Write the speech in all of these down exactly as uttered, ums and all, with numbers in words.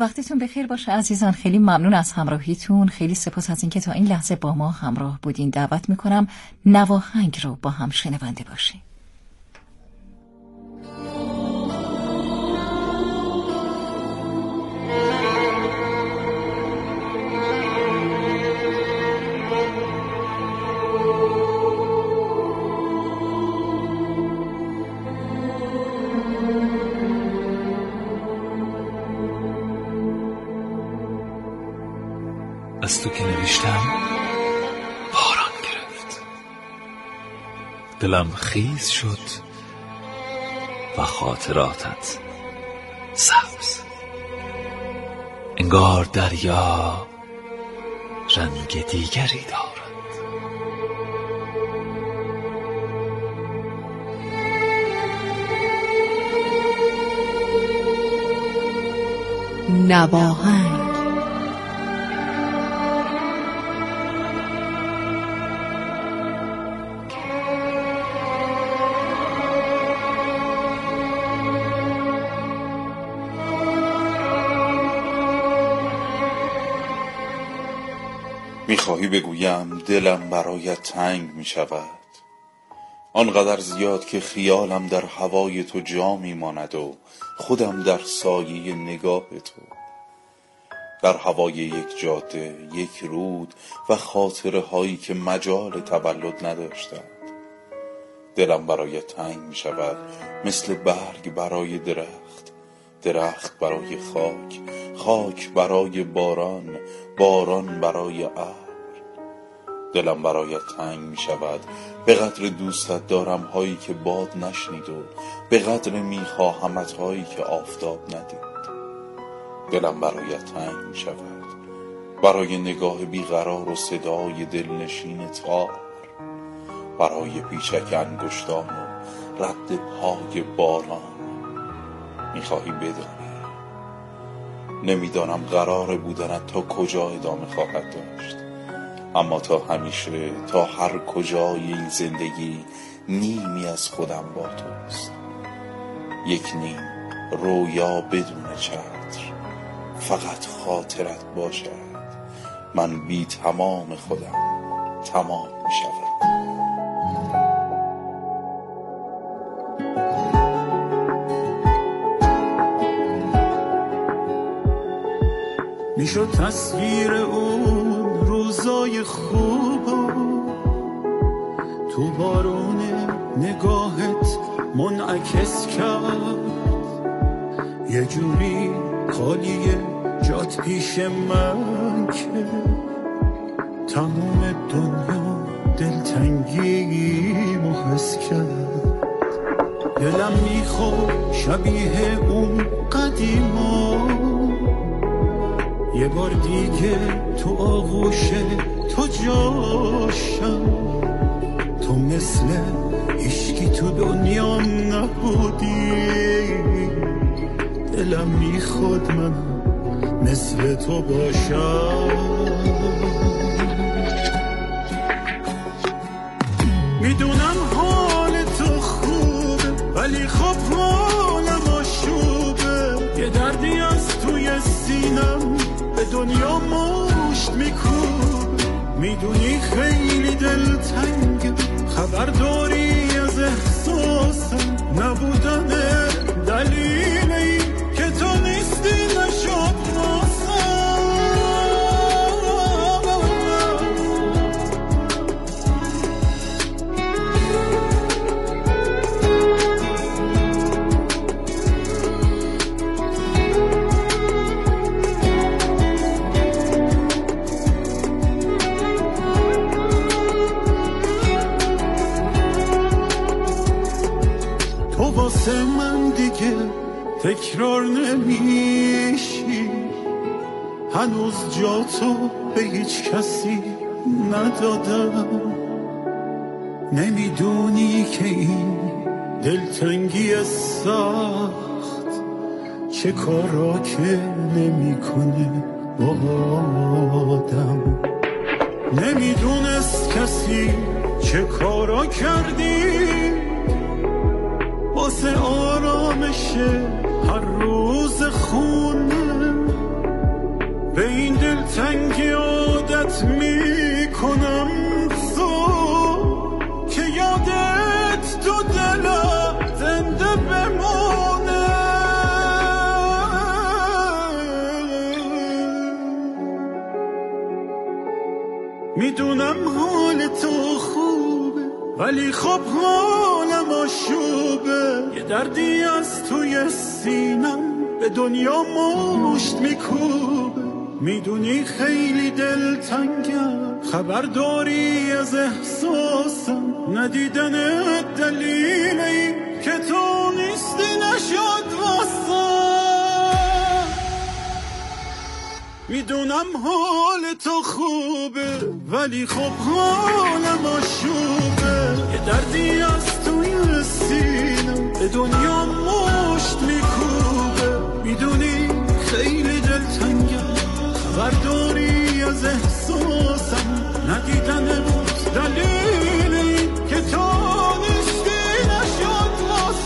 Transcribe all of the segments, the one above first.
وقتتون بخیر باشه عزیزان. خیلی ممنون از همراهیتون. خیلی سپاس از اینکه تا این لحظه با ما همراه بودین. دعوت میکنم نواهنگ رو با هم شنونده باشیم. از تو که نوشتم باران گرفت، دلم خیز شد و خاطراتت سبز. انگار دریا رنگ دیگری دارد. نواهنگ. میخواهی بگویم دلم برایت تنگ میشود، آنقدر زیاد که خیالم در هوای تو جا میماند و خودم در سایه نگاه تو، در هوای یک جاده، یک رود و خاطره هایی که مجال تولد نداشتند. دلم برایت تنگ میشود مثل برگ برای درخت، درخت برای خاک، خاک برای باران، باران برای ابر. دلم برایت تنگ می شود به قدر دوستت دارم هایی که باد نشنید و به قدر می خواهمت هایی که آفتاب ندید. دلم برایت تنگ می شود برای نگاه بیقرار و صدای دلنشین تار، برای پیچک انگشتان و رد پای باران. می خواهی بدانی نمیدانم قرار بودنت تا کجا ادامه خواهد داشت، اما تا همیشه، تا هر کجای این زندگی نیمی از خودم با توست. یک نیم رویا بدون چتر، فقط خاطرت باشد. من بی تمام خودم تمام می شود. میشد تصویر اون روزای خوب تو بارون نگاهت منعکس کرد، یه جوری خالیه جات پیش من که تمام دنیا دلتنگی محس کرد. دلم میخواد شبیه اون قدیما یه بار دیگه تو آغوش تو جاشم، تو مثل عشقی تو دنیام نبودی. دلم میخواد من مثل تو باشم. میدونم حال تو خوبه ولی خب حالم آشوبه، یه دردی از توی سینم به دنیا مشت میکوب. میدونی خیلی دلتنگم، خبر داری از احساسم، نبودن دلیل این که تو نیستی نشد ناسم. واسه من دیگه تکرار نمیشی، هنوز جا تو به هیچ کسی ندادم. نمیدونی که این دلتنگی سخت چه کارا که نمی کنه با آدم. نمیدونست کسی چه کارا کردی واسه آرامش هر روز خونه. به این دلتنگی عادت میکنم تو که یادت تو دلم زنده بمونه. میدونم حال تو خوبه ولی خب حالم آشوبه. یه دردی از توی سینم به دنیا مشت میکوبه. میدونی خیلی دلتنگم، خبر داری از احساسم. ندیدنت دلیل این که تو نیستی نشد واسم. میدونم حال تو خوبه ولی خب حالم آشوبه. یه دردی از توی سینم به دنیا مشت میکوبه. میدونی خیلی دلتنگم، خبر داری از احساسم. ندیدن بود دلیلی که تو نیستی نشد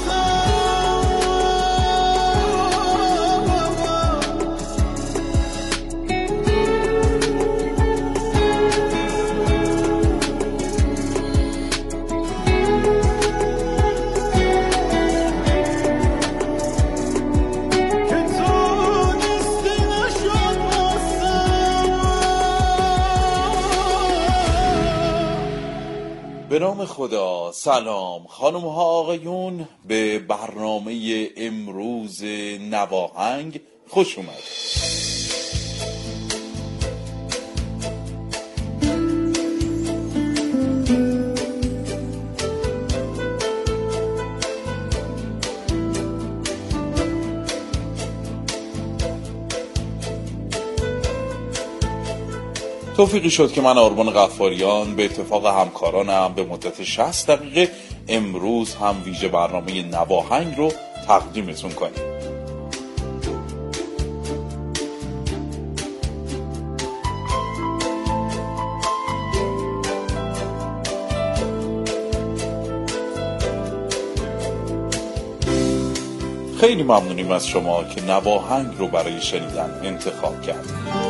به نام خدا. سلام خانم ها آقایون، به برنامه امروز نواهنگ خوش اومد. توفیقی شد که من آرمان غفاریان به اتفاق همکارانم به مدت شصت دقیقه امروز هم ویژه برنامه نواهنگ رو تقدیمتون کنیم. خیلی ممنونیم از شما که نواهنگ رو برای شنیدن انتخاب کردید.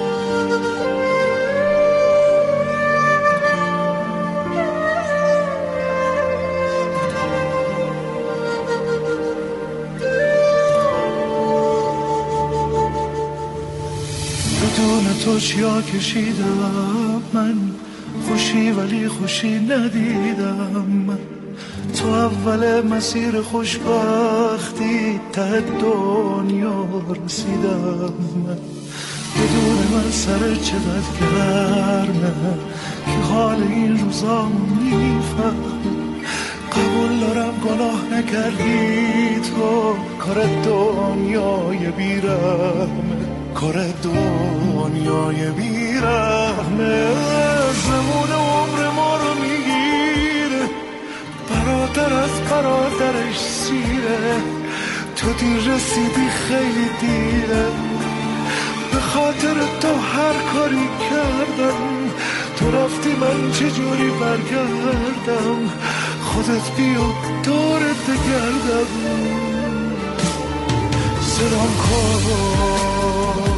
تو چیا کشیدم من، خوشی ولی خوشی ندیدم من. تو اول مسیر خوشبختی ته دنیا رسیدم من. بدون من سر چقدر گرمه که حال این روزا میفهم. قبول دارم گناه نکردی تو، کار دنیای بیرحمه، کار دنیای بیرحمه. زمون عمر ما رو میگیره، برادر از برادرش سیره. تو دیر رسیدی خیلی دیره، به خاطر تو هر کاری کردم. تو رفتی من چجوری برگردم، خودت بیا دورت بگردم. صدام کن،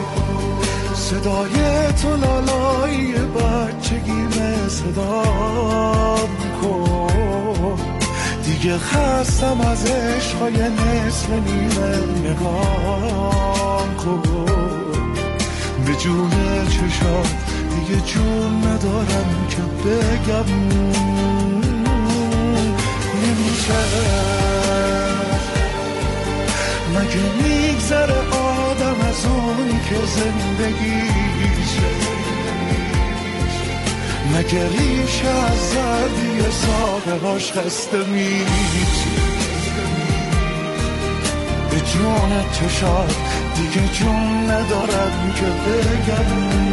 صدای تو لالای بچگیمه صدام کن. دیگه خستم از عشقای نصف نیمه نگام کن. به جون چشات دیگه جون ندارم که بگم نمیشه. مگه میگذره آدم از اون که زندگیشه، مگه ریشه از زردی ساده باش خسته میشه. به جون چشات دیگه جون ندارم که بگم.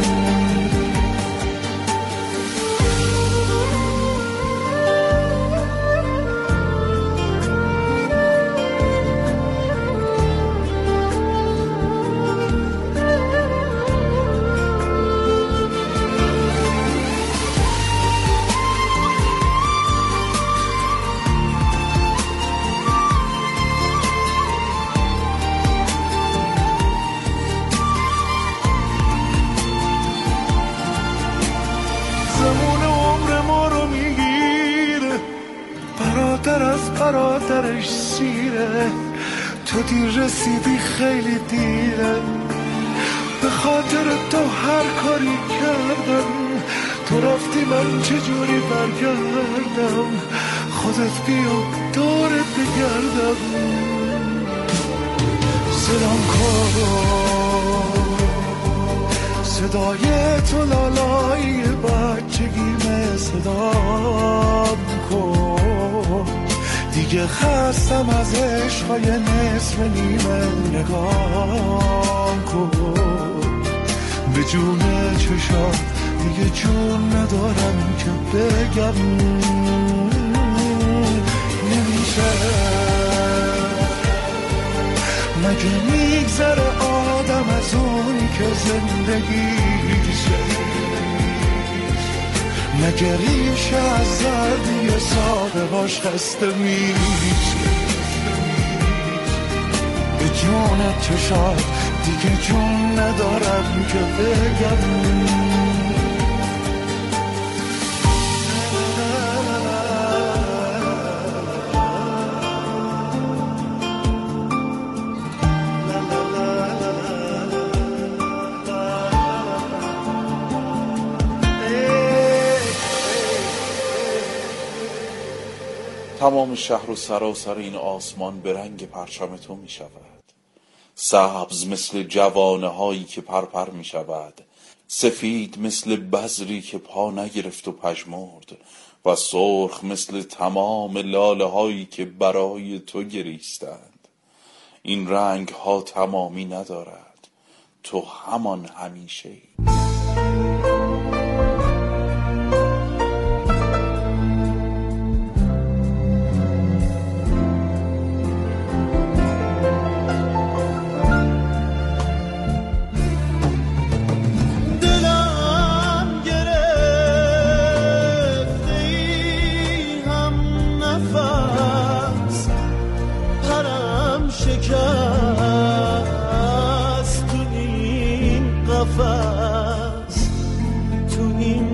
برادرش سیره، تو دیر رسیدی خیلی دیره، به خاطر تو هر کاری کردم، تو رفتی من چجوری برگردم، خودت بیا دورت بگردم. سلام کن صدای تو لالای بچگیمه، صدام کن دیگه خستم از عشقای نصف نیمه، نگام کن به جون چشات دیگه جون ندارم که بگم، نمیشه مگه میگذره آدم از اون که زندگیشه، مگه ریشه از زردی ساده باش خسته میشه، به جون چشات دیگه جون ندارم که بگم. تمام شهر و سراسر این آسمان به رنگ پرچم تو می شود، سبز مثل جوانه هایی که پرپر می شود، سفید مثل بذری که پا نگرفت و پژمرد، و سرخ مثل تمام لاله هایی که برای تو گریستند. این رنگ ها تمامی ندارد، تو همان همیشه ای. تو این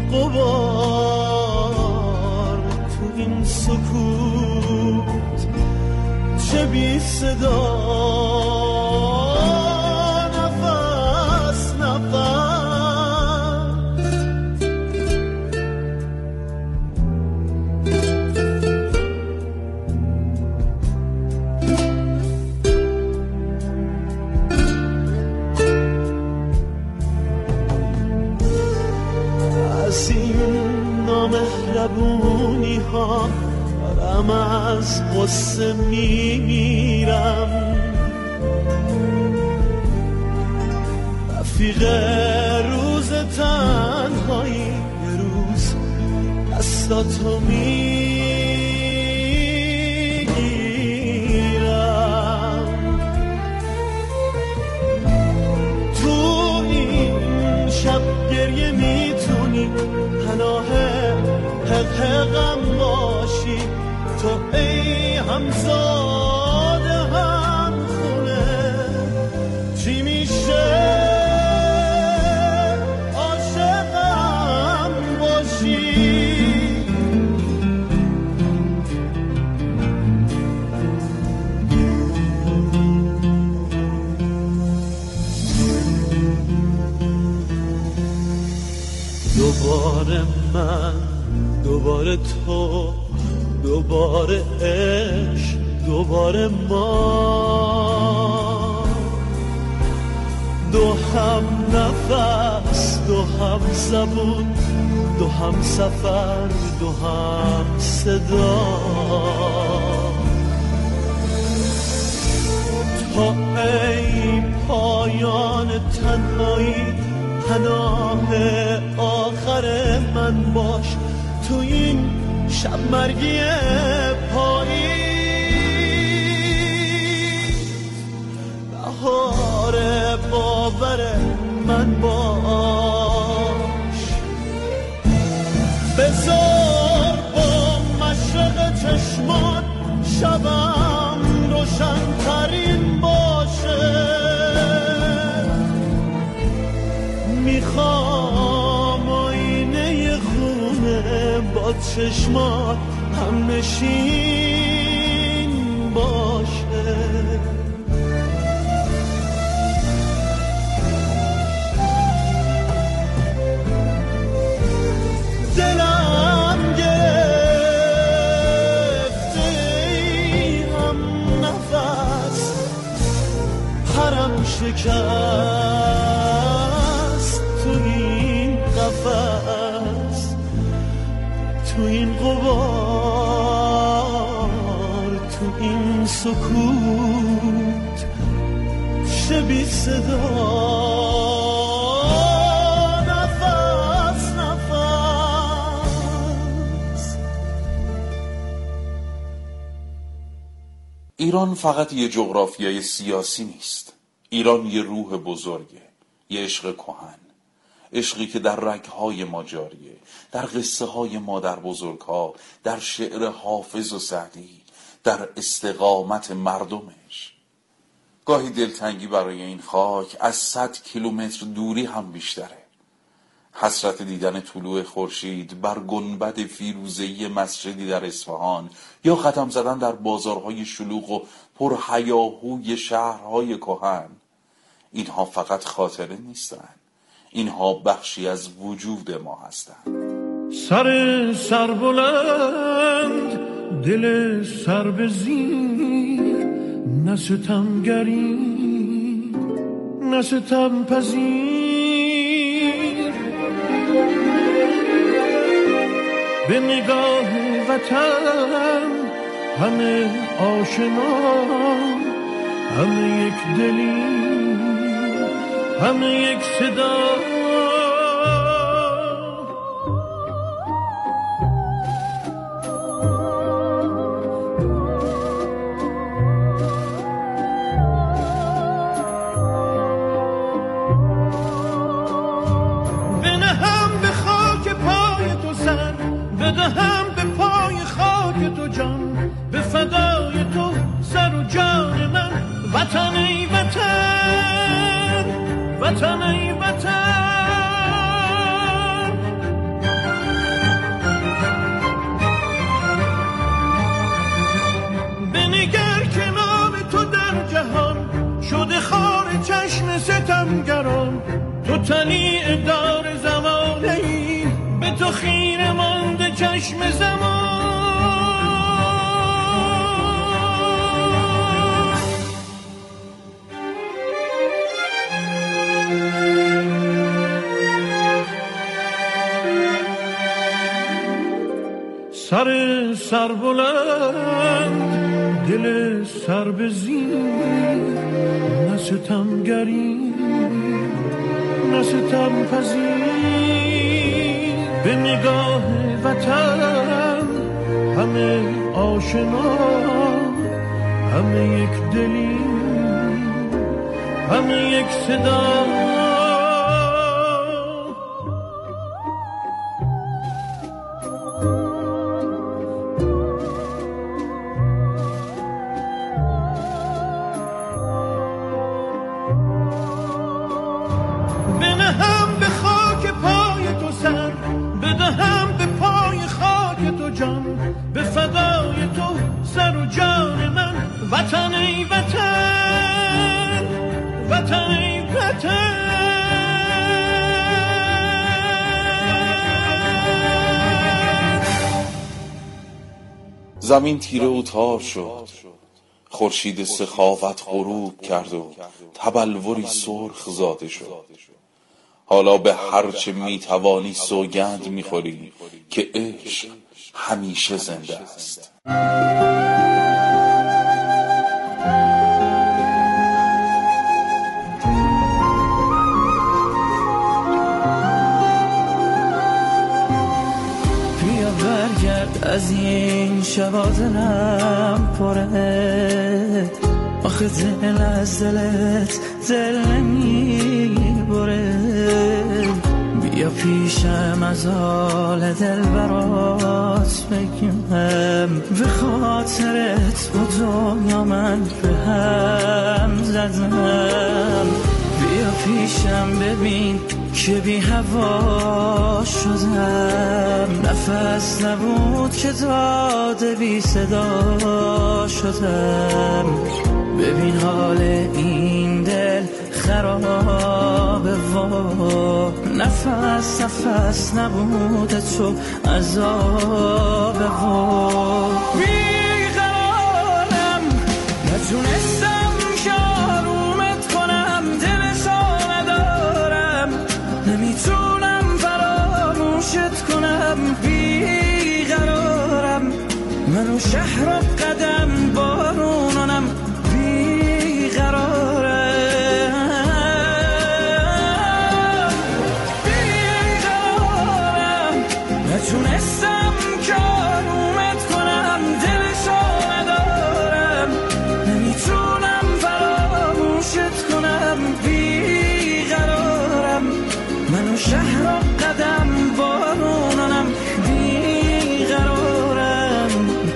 غبار، تو این سکوت، چه بی صدا نفس نفس. از این نامهربونی ها دارم از غصه میمیرم، رفیق روز تنهایی یه روز دستاتو میگیرم، تو این شب گریه میتونی پناه حق حقم باشی، تو ای همزاده هم خونه، چی میشه عاشقم باشی. دوباره من، دوباره تو، دوباره عشق، دوباره ما، دو هم نفس، دو هم زبون، دو هم سفر، دو هم صدا. تو ای پایان تنهایی، پناه آخر من باش، تو این شب مرگی پاییز، بهار باور من باش. بذار با مشرق چشمان شبم روشن ترین باشه، میخوام آینه خونه با چشمات هم نشین باشه. دلم گرفته هم نفس، پرم شکست تو این قفس، تو این غبار، تو این سکوت شبی صدا. ایران فقط یه جغرافیای سیاسی نیست. ایران یه روح بزرگه، یه عشق کهن، عشقی که در رگ‌های ما جاریه، در قصه های مادر بزرگ‌ها، در شعر حافظ و سعدی، در استقامت مردمش. گاهی دلتنگی برای این خاک از صد کیلومتر دوری هم بیشتره. حسرت دیدن طلوع خورشید بر گنبد فیروزه‌ای مسجدی در اصفهان یا قدم زدن در بازارهای شلوغ و پر هیاهوی شهرهای کهن، اینها فقط خاطره نیستن، اینها بخشی از وجود ما هستند. سر سر بلند، دل سر به زیر، نه ستمگری نه ستم پذیر. به نگاه وطن همه آشنا، همه یک دلی، همه یک صدا. بنهم به خاک پای تو سر، بدهم به پای خاک تو جان، به فدای تو سر و جان من. وطن ای وطن، وطن ای وطن. بنگر که نام تو در جهان شده خار چشم ستمگران. تو طلیع دار زمانه ای، به تو خیره مانده چشم زمان. سر سر بلند، دل سر به زیر، نه ستمگری نه ستم پذیر. به نگاه وطن همه آشنا، همه یک دلی، همه یک صدا. وطن ای وطن، وطن ای وطن. زمین تیره و تار شد، خورشید سخاوت غروب کرد و تبلوری سرخ زاده شد. حالا به هر چه میتوانی سوگند میخوری که عشق همیشه زنده است. از این شبا دلم پره، آخه دل از دلت دل نمی بره. بیا پیشم از حال دل برات بگم، به خاطرت با دنیا من به هم زدم. بیا پیشم ببین که بی هوا شدم، نفس نبود که داده بی صدا شدم. ببین حال این دل خرابه و نفس نفس نبود تو عذابه و بیقرارم، نتونستم که آرومت کنم، دلشو ندارم، نمیتونم فراموشت کنم. بیقرارم، منو شهر و قدم بارونانم. نتونستم که آرومت کنم، دلشو ندارم، نمیتونم فراموشت کنم. بیقرارم، منو شهر و قدم بارونانم. بیقرارم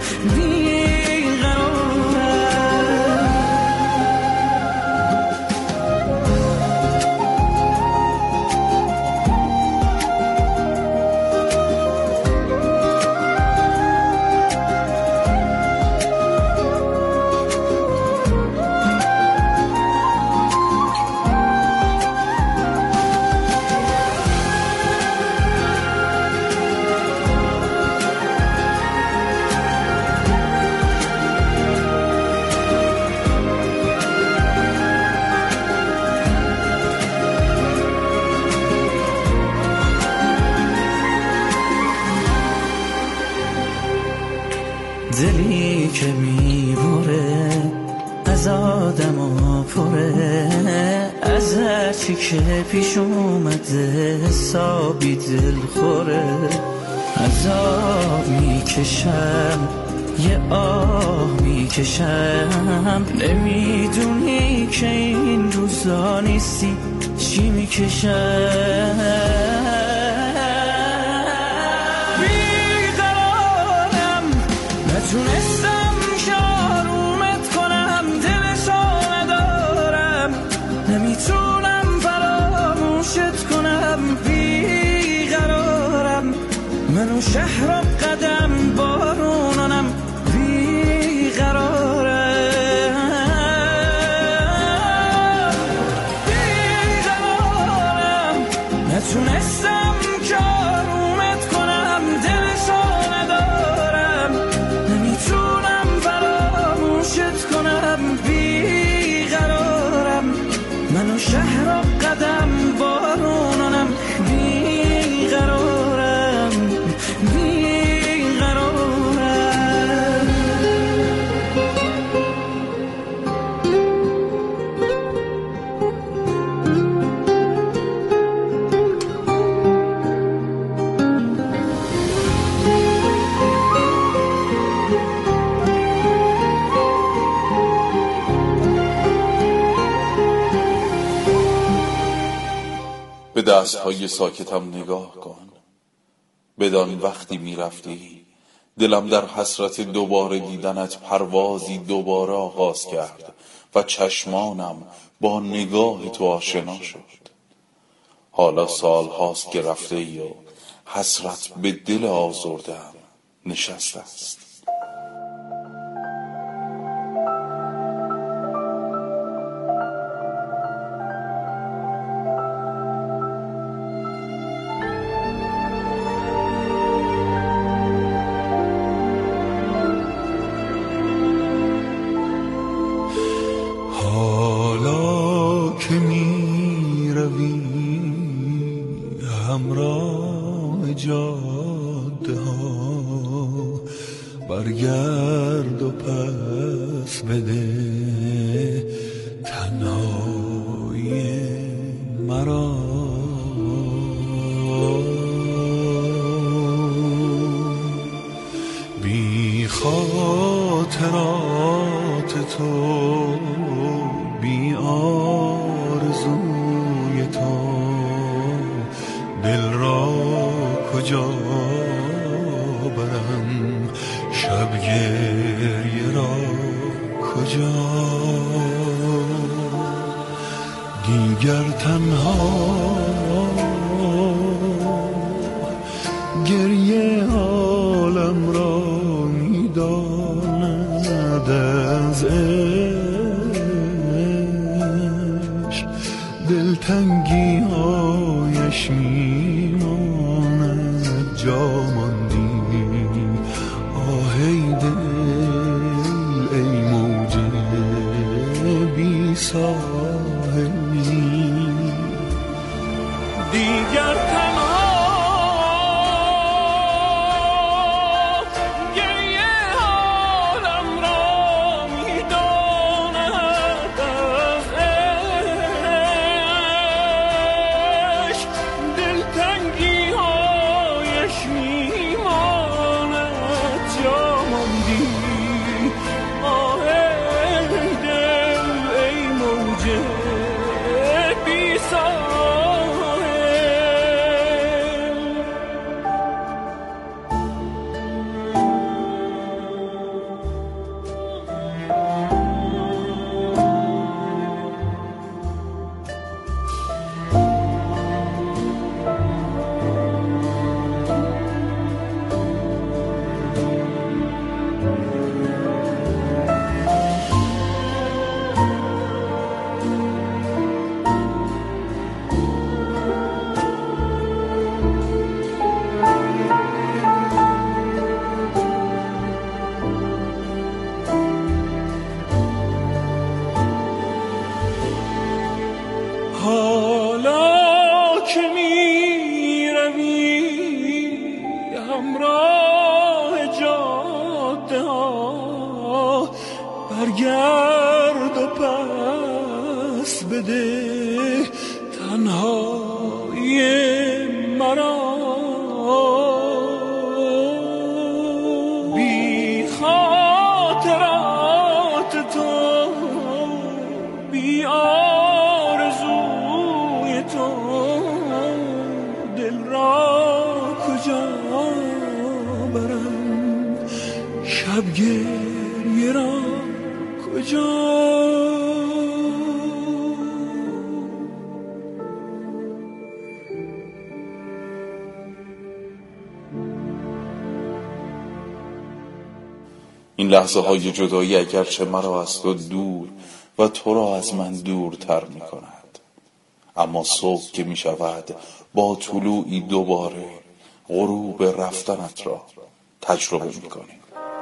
دلی که میبره از آدم و پره، از هرچی که پیش اومده حسابی دل خوره. عذاب میکشم یه آه میکشم، نمیدونی که این روزا نیستی چی میکشم. نتونستم که آرومت کنم، دلشو ندارم، نمیتونم فراموشت کنم. بیقرارم، منو شهر و قدم بارونانم. بیقرارم بیقرارم، نتونستم که آرومت کنم، دلشو ندارم، نمیتونم فراموشت کنم. بیقرارم، منو شهر و قدم بارونانم. بیقرارم بیقرارم. به دستهای ساکتم نگاه کن، بدان وقتی می رفتی دلم در حسرت دوباره دیدنت پروازی دوباره آغاز کرد و چشمانم با نگاه تو آشنا شد. حالا سال هاست که رفته ای و حسرت به دل آزرده‌ام نشسته است. که می روی همراه جاده ها، برگرد و پس بده تنهایی مرا. بی خاطرات تو، بی آرزوی تو، دل را کجا برم، شب گریه را کجا. دیگر تنها گریه عالم را می‌داند از عشق دلتنگی هایش میماند جا ماندی آه ای دل ای موج بی ساحلی دیگر تنها برگرد و پس بده تنهایی مرا بی خاطرات تو بی آرزوی تو دل را کجا برم شب گریه را کجا این لحظه های جدایی اگرچه مرا از تو دور و تو را از من دورتر می کند، اما صبح که می شود با طلوعی دوباره غروب رفتنت را تجربه می کنیم.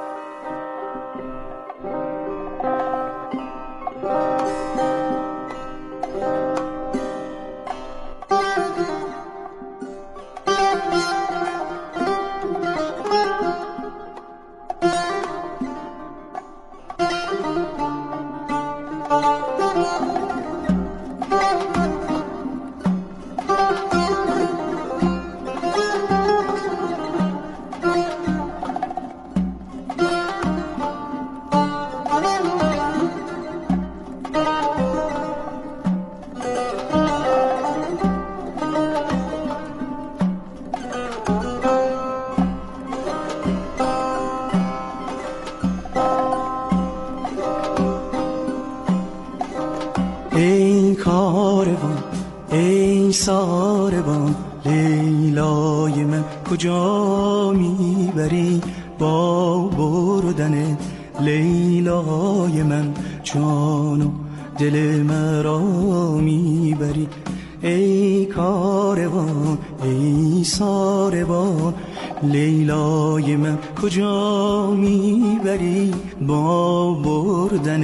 ای کاروان ای ساربان لیلای من کجا میبری با بردن لیلای من جان و دل مرا میبری ای کاروان ای ساربان لیلای من کجا میبری با بردن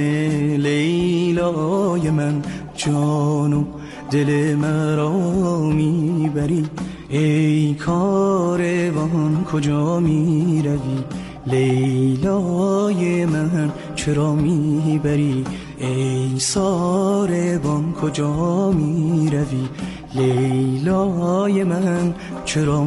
لیلای من جان و دل مرا میبری ای کاروان کجا میروی لیلای من چرا میبری ای ساربان کجا میروی لیلای من چرا